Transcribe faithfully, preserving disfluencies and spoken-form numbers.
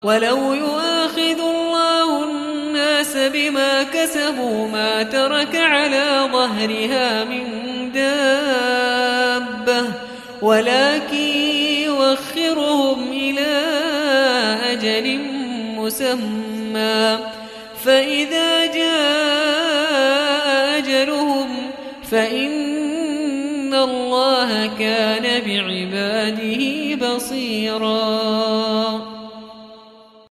ولو يؤاخذ الله الناس بما كسبوا ما ترك على ظهرها من دابة ولكن يوخرهم إلى أجل مسمى فإذا جاء أجلهم فإن الله كان بعباده بصيراً